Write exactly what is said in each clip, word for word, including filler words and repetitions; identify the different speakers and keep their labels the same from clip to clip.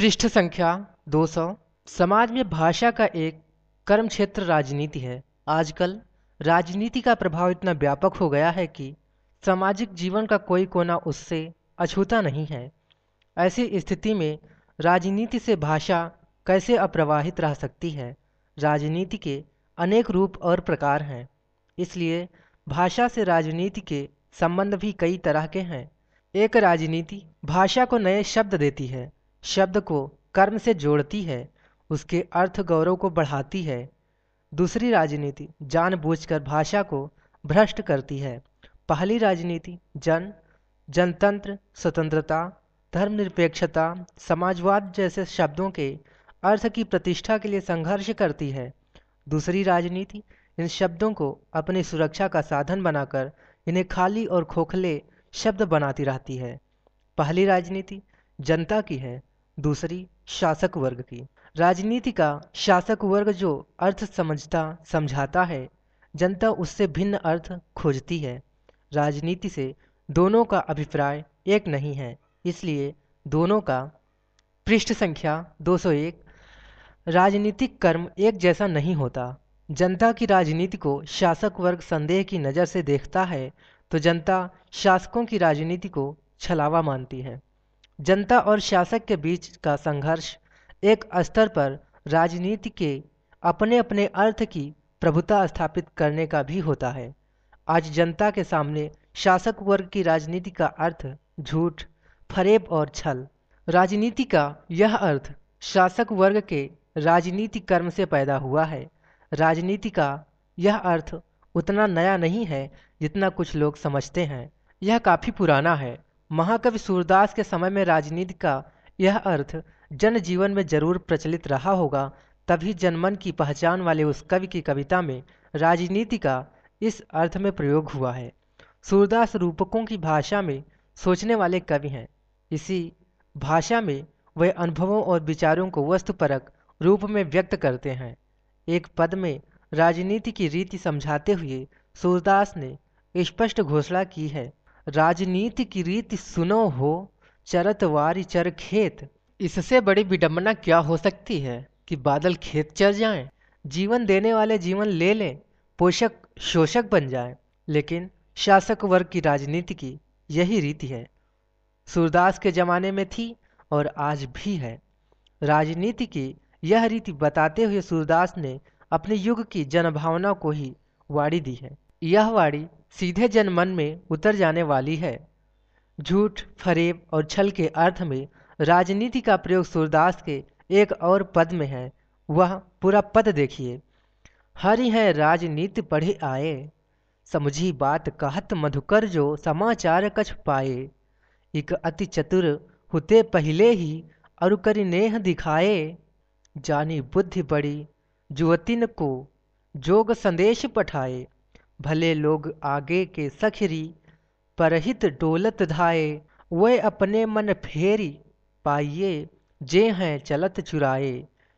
Speaker 1: पृष्ठ संख्या दो सौ। समाज में भाषा का एक कर्म क्षेत्र राजनीति है। आजकल राजनीति का प्रभाव इतना व्यापक हो गया है कि सामाजिक जीवन का कोई कोना उससे अछूता नहीं है। ऐसी स्थिति में राजनीति से भाषा कैसे अप्रवाहित रह सकती है। राजनीति के अनेक रूप और प्रकार हैं, इसलिए भाषा से राजनीति के संबंध भी कई तरह के हैं। एक राजनीति भाषा को नए शब्द देती है, शब्द को कर्म से जोड़ती है, उसके अर्थ गौरव को बढ़ाती है। दूसरी राजनीति जानबूझकर भाषा को भ्रष्ट करती है। पहली राजनीति जन जनतंत्र, स्वतंत्रता, धर्मनिरपेक्षता, समाजवाद जैसे शब्दों के अर्थ की प्रतिष्ठा के लिए संघर्ष करती है। दूसरी राजनीति इन शब्दों को अपनी सुरक्षा का साधन बनाकर इन्हें खाली और खोखले शब्द बनाती रहती है। पहली राजनीति जनता की है, दूसरी शासक वर्ग की। राजनीति का शासक वर्ग जो अर्थ समझता समझाता है, जनता उससे भिन्न अर्थ खोजती है। राजनीति से दोनों का अभिप्राय एक नहीं है, इसलिए दोनों का। पृष्ठ संख्या दो सौ एक। राजनीतिक कर्म एक जैसा नहीं होता। जनता की राजनीति को शासक वर्ग संदेह की नज़र से देखता है, तो जनता शासकों की राजनीति को छलावा मानती है। जनता और शासक के बीच का संघर्ष एक स्तर पर राजनीति के अपने अपने अर्थ की प्रभुता स्थापित करने का भी होता है। आज जनता के सामने शासक वर्ग की राजनीति का अर्थ झूठ, फरेब और छल। राजनीति का यह अर्थ शासक वर्ग के राजनीति कर्म से पैदा हुआ है। राजनीति का यह अर्थ उतना नया नहीं है जितना कुछ लोग समझते हैं, यह काफ़ी पुराना है। महाकवि सूरदास के समय में राजनीति का यह अर्थ जनजीवन में जरूर प्रचलित रहा होगा, तभी जनमन की पहचान वाले उस कवि की कविता में राजनीति का इस अर्थ में प्रयोग हुआ है। सूरदास रूपकों की भाषा में सोचने वाले कवि हैं। इसी भाषा में वे अनुभवों और विचारों को वस्तुपरक रूप में व्यक्त करते हैं। एक पद में राजनीति की रीति समझाते हुए सूरदास ने स्पष्ट घोषणा की है, राजनीति की रीति सुनो हो, चरत वारी चर खेत। इससे बड़ी विडंबना क्या हो सकती है कि बादल खेत चर जाएं, जीवन देने वाले जीवन ले लें, पोषक शोषक बन जाएं। लेकिन शासक वर्ग की राजनीति की यही रीति है, सूरदास के जमाने में थी और आज भी है। राजनीति की यह रीति बताते हुए सूरदास ने अपने युग की जनभावना को ही वाणी दी है। यह वाणी सीधे जनमन में उतर जाने वाली है। झूठ, फरेब और छल के अर्थ में राजनीति का प्रयोग सूरदास के एक और पद में है। वह पूरा पद देखिए। हरि है राजनीति पढ़े आए, समझी बात कहत मधुकर जो समाचार कछ पाए। इक अति चतुर हुते पहले ही अरु करि नेह दिखाए। जानी बुद्धि बड़ी जुवतिन को जोग संदेश पठाए। भले लोग आगे के सखरी परहित डोलत धाये। वे अपने मन फेरी पाइये, जे हैं चलत चुराए।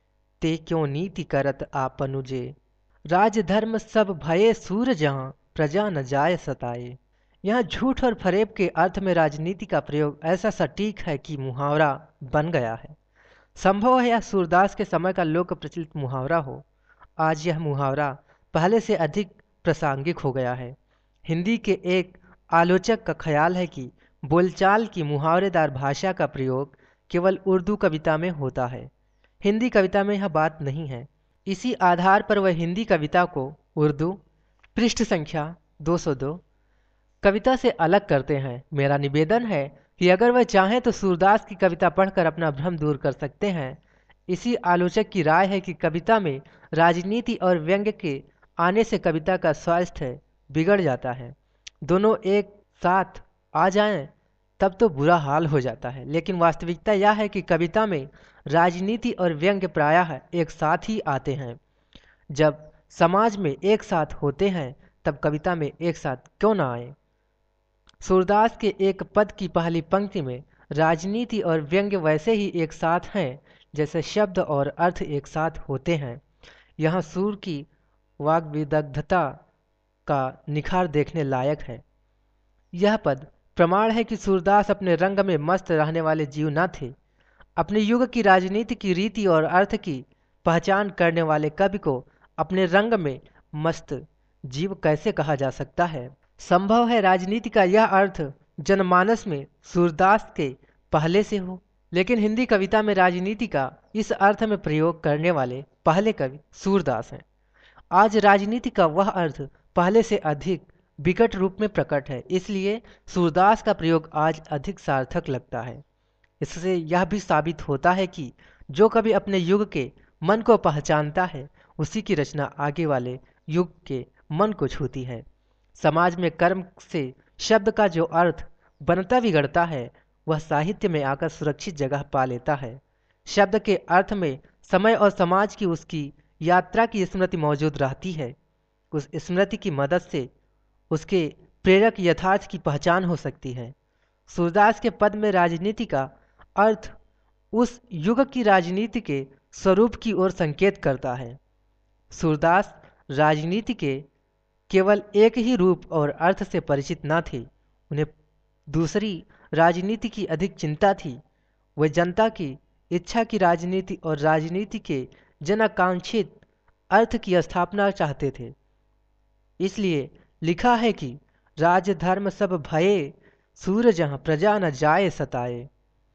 Speaker 1: ते क्यों नीति करत आपनुजे, राजधर्म सब भये सूर जहाँ प्रजा न जाय सताए। यहाँ झूठ और फरेब के अर्थ में राजनीति का प्रयोग ऐसा सटीक है कि मुहावरा बन गया है। संभव है यह सूरदास के समय का लोक प्रचलित मुहावरा हो। आज यह मुहावरा पहले से अधिक प्रासंगिक हो गया है। हिंदी के एक आलोचक का ख्याल है कि बोलचाल की मुहावरेदार भाषा का प्रयोग केवल उर्दू कविता में होता है, हिंदी कविता में यह बात नहीं है। इसी आधार पर वह हिंदी कविता को उर्दू पृष्ठ संख्या दो सौ दो कविता से अलग करते हैं। मेरा निवेदन है कि अगर वह चाहें तो सूरदास की कविता पढ़कर अपना भ्रम दूर कर सकते हैं। इसी आलोचक की राय है कि कविता में राजनीति और व्यंग्य के आने से कविता का स्वास्थ्य बिगड़ जाता है। दोनों एक साथ आ जाएं तब तो बुरा हाल हो जाता है। लेकिन वास्तविकता यह है कि कविता में राजनीति और व्यंग्य प्रायः एक साथ ही आते हैं। जब समाज में एक साथ होते हैं तब कविता में एक साथ क्यों ना आए। सूरदास के एक पद की पहली पंक्ति में राजनीति और व्यंग्य वैसे ही एक साथ हैं जैसे शब्द और अर्थ एक साथ होते हैं। यहाँ सूर की वाग्विदग्धता का निखार देखने लायक है। यह पद प्रमाण है कि सूरदास अपने रंग में मस्त रहने वाले जीव न थे। अपने युग की राजनीति की रीति और अर्थ की पहचान करने वाले कवि को अपने रंग में मस्त जीव कैसे कहा जा सकता है। संभव है राजनीति का यह अर्थ जनमानस में सूरदास के पहले से हो, लेकिन हिंदी कविता में राजनीति का इस अर्थ में प्रयोग करने वाले पहले कवि सूरदास हैं। आज राजनीति का वह अर्थ पहले से अधिक विकट रूप में प्रकट है, इसलिए सूरदास का प्रयोग आज अधिक सार्थक लगता है। इससे यह भी साबित होता है कि जो कवि अपने युग के मन को पहचानता है, उसी की रचना आगे वाले युग के मन को छूती है। समाज में कर्म से शब्द का जो अर्थ बनता बिगड़ता है, वह साहित्य में आकर सुरक्षित जगह पा लेता है। शब्द के अर्थ में समय और समाज की उसकी यात्रा की स्मृति मौजूद रहती है। उस स्मृति की मदद से उसके प्रेरक यथार्थ की पहचान हो सकती है। सूरदास के पद में राजनीति का अर्थ उस युग की राजनीति के स्वरूप की ओर संकेत करता है। सूरदास राजनीति के केवल एक ही रूप और अर्थ से परिचित न थे, उन्हें दूसरी राजनीति की अधिक चिंता थी। वे जनता की इच्छा की राजनीति और राजनीति के जनाकांक्षित अर्थ की स्थापना चाहते थे। इसलिए लिखा है कि राज धर्म सब भये, सूर जहाँ प्रजा न जाए सताए।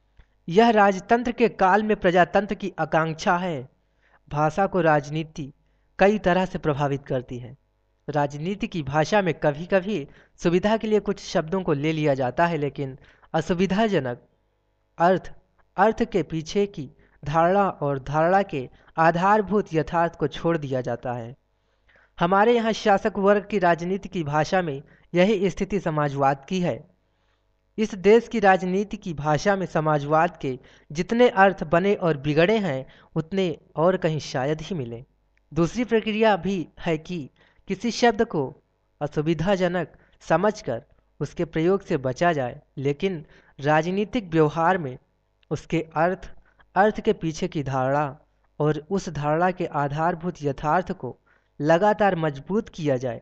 Speaker 1: यह राजतंत्र के काल में प्रजातंत्र की आकांक्षा है। भाषा को राजनीति कई तरह से प्रभावित करती है। राजनीति की भाषा में कभी कभी सुविधा के लिए कुछ शब्दों को ले लिया जाता है, लेकिन असुविधाजनक अर्थ अर्थ के पीछे की धारणा और धारणा के आधारभूत यथार्थ को छोड़ दिया जाता है। हमारे यहाँ शासक वर्ग की राजनीति की भाषा में यही स्थिति समाजवाद की है। इस देश की राजनीति की भाषा में समाजवाद के जितने अर्थ बने और बिगड़े हैं, उतने और कहीं शायद ही मिले। दूसरी प्रक्रिया भी है कि किसी शब्द को असुविधाजनक समझकर उसके प्रयोग से बचा जाए, लेकिन राजनीतिक व्यवहार में उसके अर्थ अर्थ के पीछे की धारणा और उस धारणा के आधारभूत यथार्थ को लगातार मजबूत किया जाए।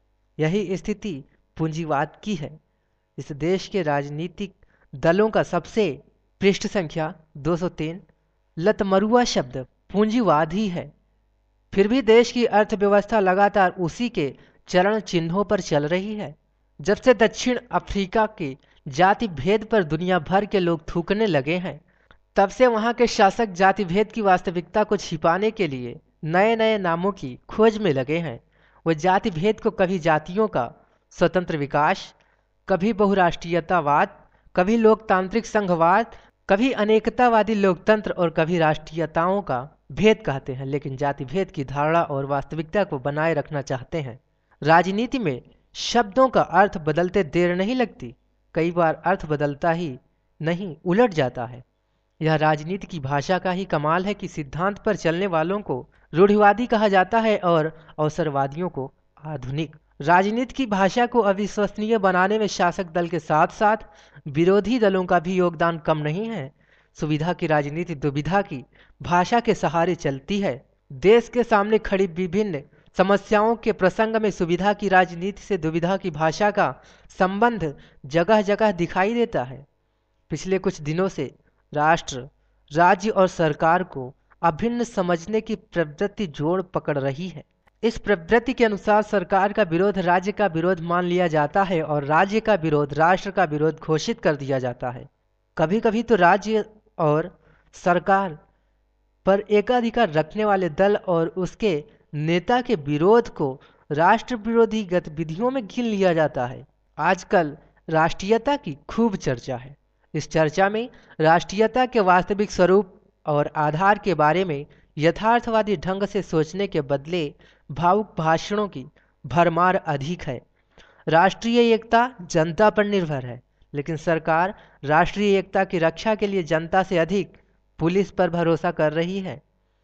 Speaker 1: यही स्थिति पूंजीवाद की है। इस देश के राजनीतिक दलों का सबसे पृष्ठ संख्या दो सौ तीन लतमरुआ शब्द पूंजीवाद ही है। फिर भी देश की अर्थव्यवस्था लगातार उसी के चरण चिन्हों पर चल रही है। जब से दक्षिण अफ्रीका के जाति भेद पर दुनिया भर के लोग थूकने लगे हैं, तब से वहां के शासक जाति भेद की वास्तविकता को छिपाने के लिए नए नए नामों की खोज में लगे हैं। वो जाति भेद को कभी जातियों का स्वतंत्र विकास, कभी बहुराष्ट्रीयतावाद, कभी लोकतांत्रिक संघवाद, कभी अनेकतावादी लोकतंत्र और कभी राष्ट्रीयताओं का भेद कहते हैं, लेकिन जाति भेद की धारणा और वास्तविकता को बनाए रखना चाहते हैं। राजनीति में शब्दों का अर्थ बदलते देर नहीं लगती, कई बार अर्थ बदलता ही नहीं उलट जाता है। यह राजनीति की भाषा का ही कमाल है कि सिद्धांत पर चलने वालों को रूढ़िवादी कहा जाता है और अवसरवादियों को आधुनिक। राजनीति की भाषा को अविश्वसनीय बनाने में शासक दल के साथ साथ विरोधी दलों का भी योगदान कम नहीं है। सुविधा की राजनीति दुविधा की भाषा के सहारे चलती है। देश के सामने खड़ी विभिन्न समस्याओं के प्रसंग में सुविधा की राजनीति से दुविधा की भाषा का संबंध जगह जगह दिखाई देता है। पिछले कुछ दिनों से राष्ट्र, राज्य और सरकार को अभिन्न समझने की प्रवृत्ति जोड़ पकड़ रही है। इस प्रवृत्ति के अनुसार सरकार का विरोध राज्य का विरोध मान लिया जाता है और राज्य का विरोध राष्ट्र का विरोध घोषित कर दिया जाता है। कभी कभी तो राज्य और सरकार पर एकाधिकार रखने वाले दल और उसके नेता के विरोध को राष्ट्र विरोधी गतिविधियों में गिन लिया जाता है। आजकल राष्ट्रीयता की खूब चर्चा है। इस चर्चा में राष्ट्रीयता के वास्तविक स्वरूप और आधार के बारे में यथार्थवादी ढंग से सोचने के बदले भावुक भाषणों की भरमार अधिक है। राष्ट्रीय एकता जनता पर निर्भर है, लेकिन सरकार राष्ट्रीय एकता की रक्षा के लिए जनता से अधिक पुलिस पर भरोसा कर रही है।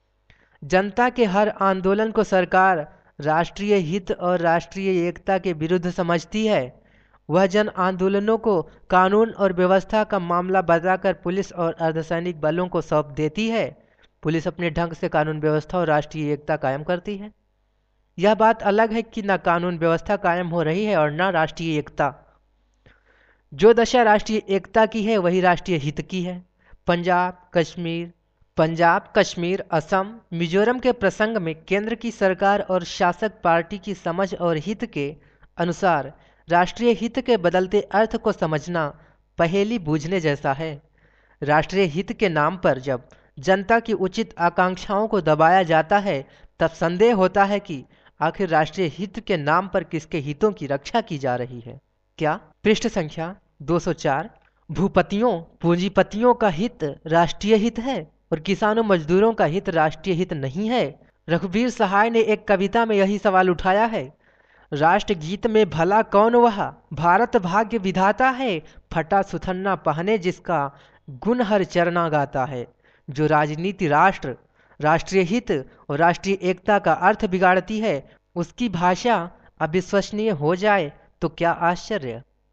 Speaker 1: जनता के हर आंदोलन को सरकार राष्ट्रीय हित और राष्ट्रीय एकता के विरुद्ध समझती है। वह जन आंदोलनों को कानून और व्यवस्था का मामला बताकर पुलिस और अर्धसैनिक बलों को सौंप देती है। पुलिस अपने ढंग से कानून व्यवस्था और राष्ट्रीय एकता कायम करती है। यह बात अलग है कि न कानून व्यवस्था कायम हो रही है और न राष्ट्रीय एकता। जो दशा राष्ट्रीय एकता की है वही राष्ट्रीय हित की है। पंजाब कश्मीर पंजाब कश्मीर असम मिजोरम के प्रसंग में केंद्र की सरकार और शासक पार्टी की समझ और हित के अनुसार राष्ट्रीय हित के बदलते अर्थ को समझना पहेली बूझने जैसा है। राष्ट्रीय हित के नाम पर जब जनता की उचित आकांक्षाओं को दबाया जाता है तब संदेह होता है कि आखिर राष्ट्रीय हित के नाम पर किसके हितों की रक्षा की जा रही है। क्या पृष्ठ संख्या दो सौ चार भूपतियों पूंजीपतियों का हित राष्ट्रीय हित है और किसानों मजदूरों का हित राष्ट्रीय हित नहीं है। रघुवीर सहाय ने एक कविता में यही सवाल उठाया है। राष्ट्रगीत में भला कौन वह भारत भाग्य विधाता है, फटा सुथन्ना पहने जिसका गुण हर चरना गाता है। जो राजनीति राष्ट्र राष्ट्रीय हित और राष्ट्रीय एकता का अर्थ बिगाड़ती है उसकी भाषा अविश्वसनीय हो जाए तो क्या आश्चर्य।